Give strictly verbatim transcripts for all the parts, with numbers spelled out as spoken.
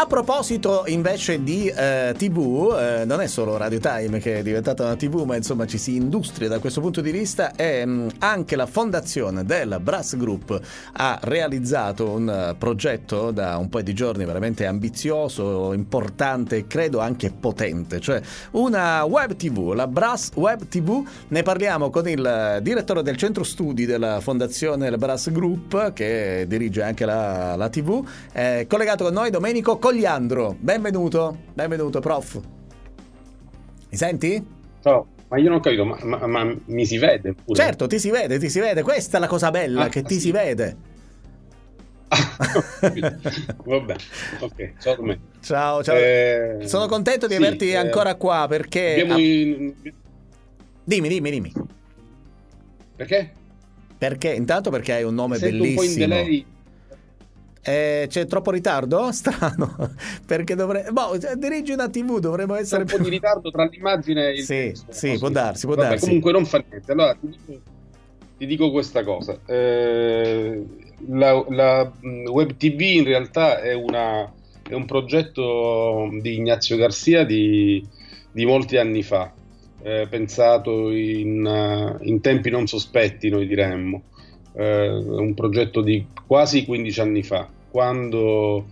A proposito invece di eh, tivù, eh, non è solo Radio Time che è diventata una tivù, ma insomma ci si industria da questo punto di vista, e mh, anche la fondazione del Brass Group ha realizzato un uh, progetto da un paio di giorni veramente ambizioso, importante e credo anche potente, cioè una web tivù, la Brass Web tivù. Ne parliamo con il direttore del centro studi della fondazione del Brass Group, che dirige anche la, la tivù, eh, collegato con noi Domenico Cogliandro. Benvenuto, benvenuto prof. Mi senti? Ciao, ma io non ho capito, ma, ma, ma mi si vede pure? Certo, ti si vede, ti si vede, questa è la cosa bella, ah, che ti sì. si vede. Vabbè, ok, ciao Domenico. Ciao, ciao. Eh, sono contento di sì, averti eh, ancora qua perché... Abbiamo in... Dimmi, dimmi, dimmi. Perché? Perché? Intanto perché hai un nome Sento bellissimo. Un po' in delay. Eh, c'è troppo ritardo? Strano. Perché dovrei... Boh, dirigi una tivù, dovremmo essere... C'è un po' di ritardo tra l'immagine e il Sì, testo, sì, no? può sì. darsi, può Vabbè, darsi. Comunque non fa niente. Allora, ti dico, ti dico questa cosa. Eh, la, la Web T V in realtà è, una, è un progetto di Ignazio Garcia di, di molti anni fa, eh, pensato in, in tempi non sospetti, noi diremmo. Eh, un progetto di quasi quindici anni fa, quando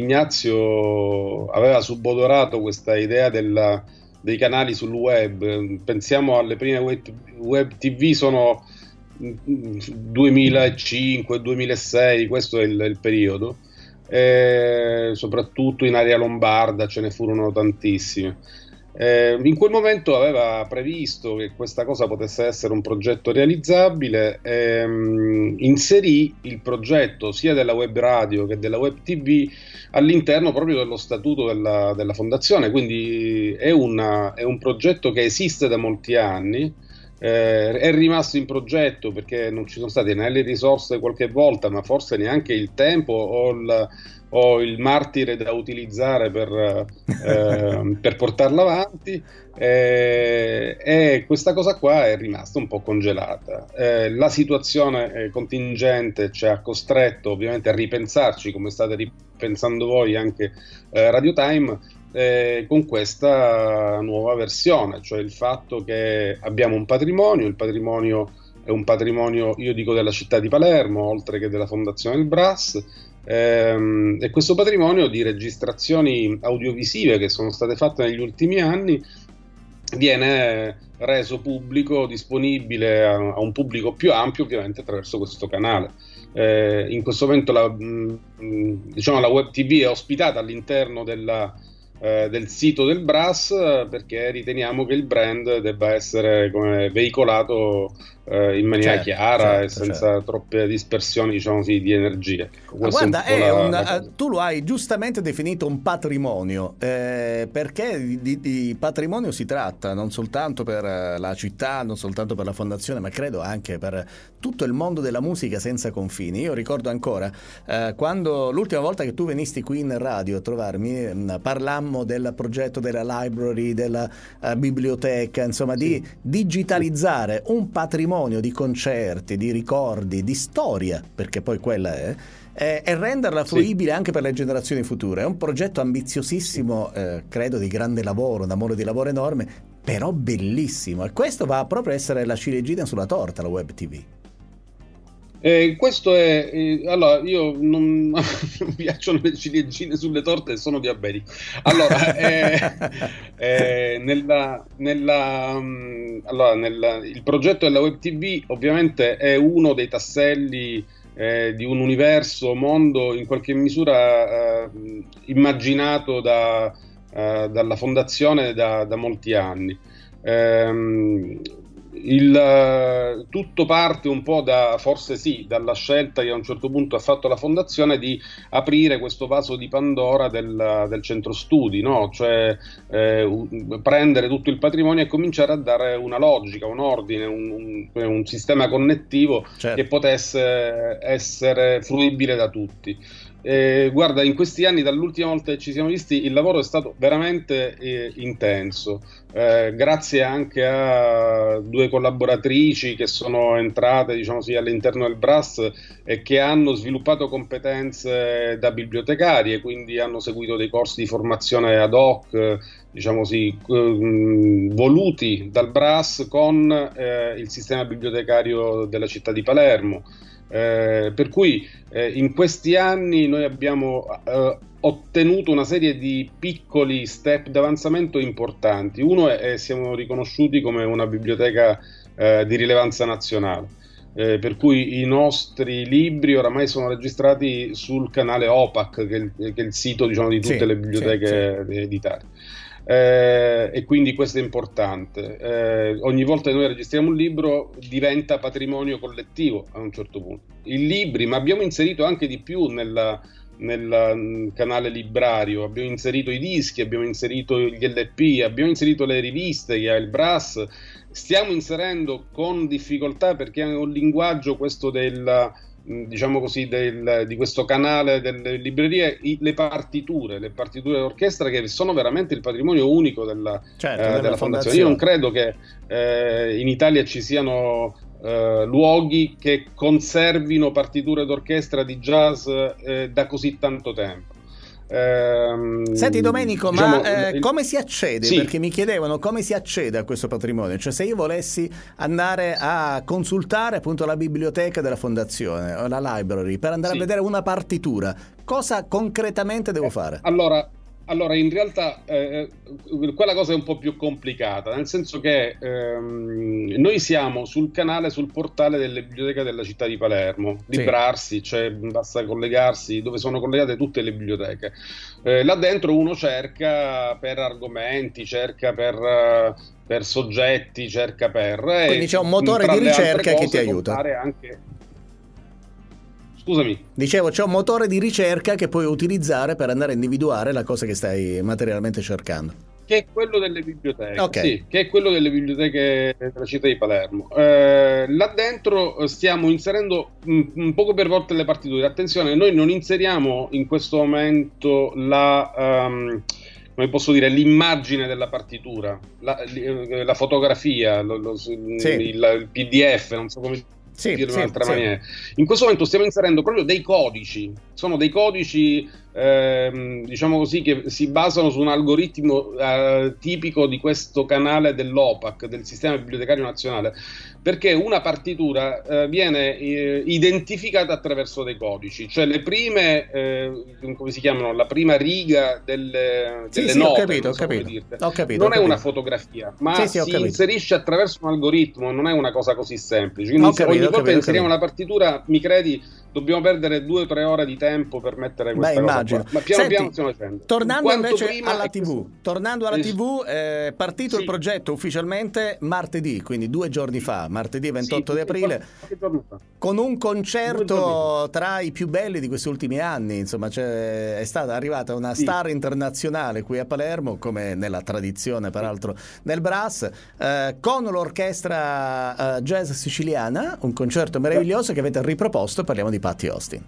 Ignazio aveva subodorato questa idea della, dei canali sul web. Pensiamo alle prime web, web T V, sono duemilacinque duemilasei, questo è il, il periodo, eh, soprattutto in area lombarda ce ne furono tantissime. Eh, in quel momento aveva previsto che questa cosa potesse essere un progetto realizzabile, ehm, inserì il progetto sia della web radio che della web T V all'interno proprio dello statuto della, della fondazione, quindi è, una, è un progetto che esiste da molti anni, eh, è rimasto in progetto perché non ci sono state né le risorse qualche volta, ma forse neanche il tempo o il o il martire da utilizzare per, eh, per portarla avanti, eh, e questa cosa qua è rimasta un po' congelata. Eh, la situazione eh, contingente ci ha costretto ovviamente a ripensarci, come state ripensando voi anche eh, Radio Time, eh, con questa nuova versione, cioè il fatto che abbiamo un patrimonio, il patrimonio è un patrimonio, io dico, della città di Palermo, oltre che della Fondazione del Brass. Ehm, e questo patrimonio di registrazioni audiovisive che sono state fatte negli ultimi anni viene reso pubblico, disponibile a, a un pubblico più ampio, ovviamente attraverso questo canale. Eh, in questo momento la, mh, diciamo, la web T V è ospitata all'interno della, eh, del sito del Brass, perché riteniamo che il brand debba essere come veicolato in maniera certo, chiara certo, e senza certo. troppe dispersioni, diciamo così, di energia. Ma guarda, è è un, la... tu lo hai giustamente definito un patrimonio, eh, perché di, di patrimonio si tratta, non soltanto per la città, non soltanto per la fondazione, ma credo anche per tutto il mondo della musica senza confini. Io ricordo ancora eh, quando l'ultima volta che tu venisti qui in radio a trovarmi, mh, parlammo del progetto della library, della uh, biblioteca, insomma, sì. di digitalizzare sì. un patrimonio di concerti, di ricordi, di storia, perché poi quella è, eh, e renderla fruibile sì. anche per le generazioni future. È un progetto ambiziosissimo, eh, credo di grande lavoro, un amore di lavoro enorme, però bellissimo, e questo va proprio a essere la ciliegina sulla torta, la web T V. Eh, questo è eh, allora, io non, non mi piacciono le ciliegine sulle torte, sono diabetico. Allora, eh, eh, nella, nella, um, allora nella, il progetto della web T V ovviamente è uno dei tasselli eh, di un universo, mondo in qualche misura eh, immaginato da, eh, dalla fondazione da, da molti anni. Eh, Il, tutto parte un po' da, forse sì, dalla scelta che a un certo punto ha fatto la fondazione di aprire questo vaso di Pandora del, del centro studi, no? Cioè eh, prendere tutto il patrimonio e cominciare a dare una logica, un ordine, un, un, un sistema connettivo certo. che potesse essere fruibile da tutti. Eh, guarda, in questi anni, dall'ultima volta che ci siamo visti, il lavoro è stato veramente eh, intenso, eh, grazie anche a due collaboratrici che sono entrate, diciamo così, all'interno del Brass e che hanno sviluppato competenze da bibliotecarie, quindi hanno seguito dei corsi di formazione ad hoc, eh, diciamo così, eh, voluti dal Brass con eh, il sistema bibliotecario della città di Palermo. Eh, per cui eh, in questi anni noi abbiamo eh, ottenuto una serie di piccoli step d'avanzamento importanti. Uno è, è siamo riconosciuti come una biblioteca eh, di rilevanza nazionale, eh, per cui i nostri libri oramai sono registrati sul canale O P A C, che è il, che è il sito, diciamo, di tutte Sì, le biblioteche sì, sì. editarie. Eh, e quindi questo è importante. Eh, ogni volta che noi registriamo un libro diventa patrimonio collettivo a un certo punto. I libri, ma abbiamo inserito anche di più nella, nel mm, canale librario, abbiamo inserito i dischi, abbiamo inserito gli L P, abbiamo inserito le riviste che ha il Brass. Stiamo inserendo con difficoltà, perché è un linguaggio questo del, diciamo così, del, di questo canale delle librerie, i, le partiture, le partiture d'orchestra, che sono veramente il patrimonio unico della, Certo, eh, della della fondazione. fondazione. Io non credo che eh, in Italia ci siano eh, luoghi che conservino partiture d'orchestra di jazz eh, da così tanto tempo. Ehm, Senti Domenico, diciamo, ma eh, il... come si accede? Sì. Perché mi chiedevano come si accede a questo patrimonio, cioè se io volessi andare a consultare appunto la biblioteca della fondazione o la library per andare Sì. a vedere una partitura, cosa concretamente devo fare? Allora, allora in realtà eh, quella cosa è un po' più complicata, nel senso che ehm, noi siamo sul canale, sul portale delle biblioteche della città di Palermo, Sì. librarsi, cioè basta collegarsi, dove sono collegate tutte le biblioteche. Eh, là dentro uno cerca per argomenti, cerca per, eh, per soggetti, cerca per... Quindi eh, c'è un motore tra di le altre ricerca che cose ti aiuta. può fare anche... Scusami. Dicevo, c'è un motore di ricerca che puoi utilizzare per andare a individuare la cosa che stai materialmente cercando. Che è quello delle biblioteche, Ok. sì, che è quello delle biblioteche della città di Palermo. Eh, là dentro stiamo inserendo un, un poco per volte le partiture. Attenzione, noi non inseriamo in questo momento la, um, come posso dire, l'immagine della partitura, la, la fotografia, lo, lo, Sì. il, il P D F, non so come Sì, dirlo in sì, un'altra sì. maniera. In questo momento stiamo inserendo proprio dei codici, sono dei codici ehm, diciamo così, che si basano su un algoritmo eh, tipico di questo canale dell'O P A C, del Sistema Bibliotecario Nazionale, perché una partitura eh, viene eh, identificata attraverso dei codici, cioè le prime, eh, come si chiamano, la prima riga delle, Sì, delle sì, ho note, capito, non ho so come capito. dirte. Ho capito, non ho è una capito. fotografia, ma Sì, sì, ho si capito. inserisce attraverso un algoritmo, non è una cosa così semplice. Quindi Ho capito, ogni ho volta capito, che ho inseriamo capito. la partitura, mi credi, dobbiamo perdere due o tre ore di tempo per mettere Beh, questa cosa immagino. qua. Ma piano Senti, piano stiamo facendo. tornando Quanto invece prima alla è tivù, questo... tornando alla Eh, tivù, è partito il sì, progetto ufficialmente martedì, quindi due giorni fa, martedì ventotto sì, di aprile, qualche giorno fa. con un Due giorni concerto fa. tra i più belli di questi ultimi anni. Insomma, c'è, è stata arrivata una Sì. star internazionale qui a Palermo, come nella tradizione peraltro del Brass, eh, con l'orchestra eh, jazz siciliana, un concerto meraviglioso che avete riproposto. Parliamo di Patti Austin.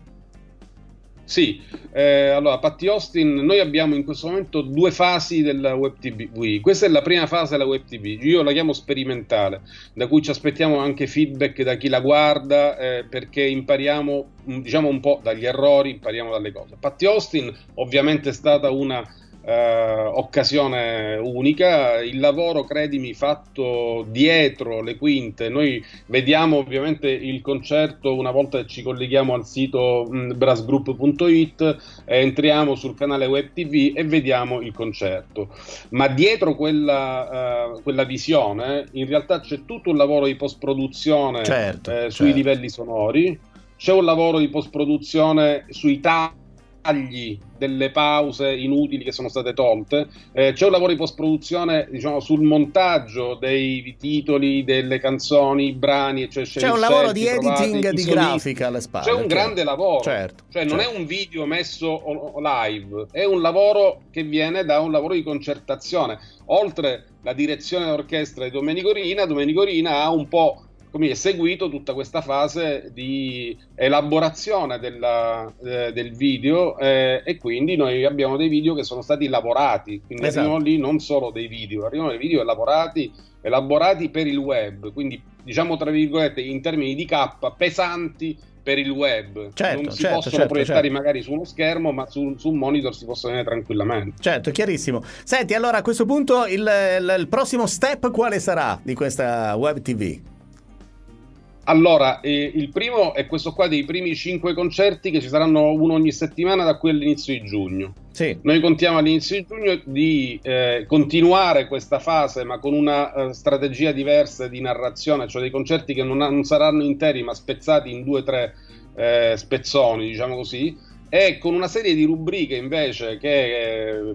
Sì, eh, allora Patti Austin, noi abbiamo in questo momento due fasi della Web T V. Questa è la prima fase della Web T V, io la chiamo sperimentale, da cui ci aspettiamo anche feedback da chi la guarda, eh, perché impariamo, diciamo, un po' dagli errori, impariamo dalle cose. Patti Austin ovviamente è stata una eh, occasione unica, il lavoro, credimi, fatto dietro le quinte. Noi vediamo ovviamente il concerto una volta che ci colleghiamo al sito mh, brassgroup punto it, eh, entriamo sul canale Web T V e vediamo il concerto, ma dietro quella, uh, quella visione in realtà c'è tutto un lavoro di post-produzione, Certo, eh, sui certo. livelli sonori, c'è un lavoro di post-produzione sui tagli delle pause inutili che sono state tolte, eh, c'è un lavoro di post-produzione, diciamo, sul montaggio dei titoli, delle canzoni, i brani, cioè C'è un lavoro di editing di grafica alle spalle. c'è un certo. grande lavoro, certo, cioè non certo. è un video messo live, è un lavoro che viene da un lavoro di concertazione. Oltre la direzione d'orchestra di Domenico Rina, Domenico Rina ha un po' come è seguito tutta questa fase di elaborazione della, eh, del video, eh, e quindi noi abbiamo dei video che sono stati lavorati, quindi Esatto. arrivano lì non solo dei video, arrivano dei video elaborati, elaborati per il web, quindi diciamo tra virgolette in termini di K pesanti per il web. Certo, non si certo, possono certo, proiettare certo. magari su uno schermo, ma su, su un monitor si possono vedere tranquillamente. Certo, chiarissimo. Senti, allora a questo punto il, il, il prossimo step quale sarà di questa web T V? Allora, eh, il primo è questo qua dei primi cinque concerti, che ci saranno uno ogni settimana da qui all'inizio di giugno. Sì. Noi contiamo all'inizio di giugno di eh, continuare questa fase, ma con una uh, strategia diversa di narrazione, cioè dei concerti che non, ha, non saranno interi, ma spezzati in due o tre eh, spezzoni, diciamo così, e con una serie di rubriche invece che eh,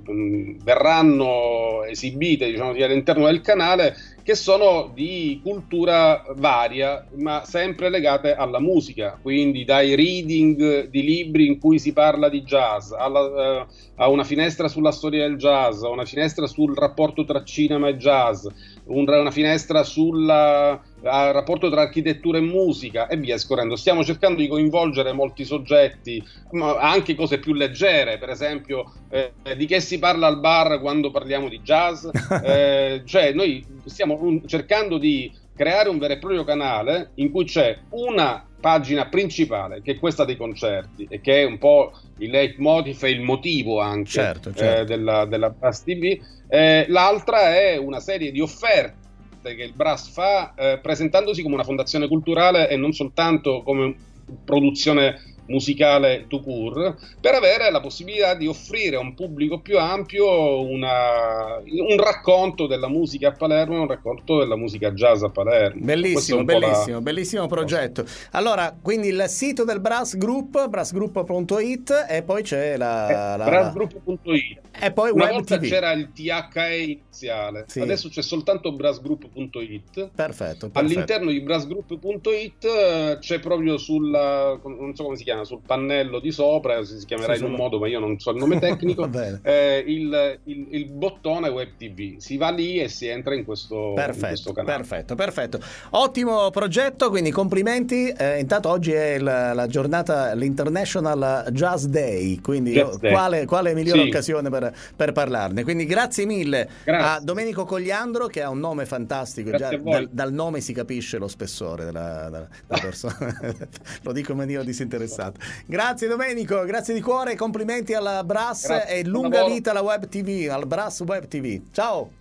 verranno esibite, diciamo, all'interno del canale, che sono di cultura varia, ma sempre legate alla musica, quindi dai reading di libri in cui si parla di jazz, alla, uh, a una finestra sulla storia del jazz, a una finestra sul rapporto tra cinema e jazz, un, una finestra sul rapporto tra architettura e musica, e via scorrendo. Stiamo cercando di coinvolgere molti soggetti, ma anche cose più leggere, per esempio eh, di che si parla al bar quando parliamo di jazz, eh, cioè noi stiamo un, cercando di creare un vero e proprio canale in cui c'è una pagina principale, che è questa dei concerti, e che è un po' il leitmotiv e il motivo anche certo, certo. Eh, della, della Brass T V. Eh, l'altra è una serie di offerte che il Brass fa, eh, presentandosi come una fondazione culturale e non soltanto come produzione musicale tout court, per avere la possibilità di offrire a un pubblico più ampio una, un racconto della musica a Palermo, un racconto della musica jazz a Palermo. Bellissimo, bellissimo, la... bellissimo progetto. Allora, quindi il sito del Brass Group, brass group punto it, e poi c'è la... Eh, la... brass group punto it. E poi una Web volta T V. c'era il T H E iniziale, sì. Adesso c'è soltanto brass group punto it. Perfetto, perfetto. All'interno di brass group punto it c'è proprio sul, non so come si chiama, sul pannello di sopra, si chiamerà sì, in un so... modo, ma io non so il nome tecnico, eh, il, il, il bottone Web T V. Si va lì e si entra in questo, perfetto, in questo canale. Perfetto, perfetto. Ottimo progetto, quindi complimenti. Eh, intanto oggi è la, la giornata, l'International Jazz Day, quindi Jazz Day. Quale, quale migliore sì. occasione per, per parlarne. Quindi grazie mille grazie. a Domenico Cogliandro, che ha un nome fantastico, già dal, dal nome si capisce lo spessore della, della, della persona. Lo dico in maniera disinteressata. Grazie Domenico, grazie di cuore, complimenti alla Brass, grazie. E lunga vita alla Web T V, al Brass Web T V. Ciao.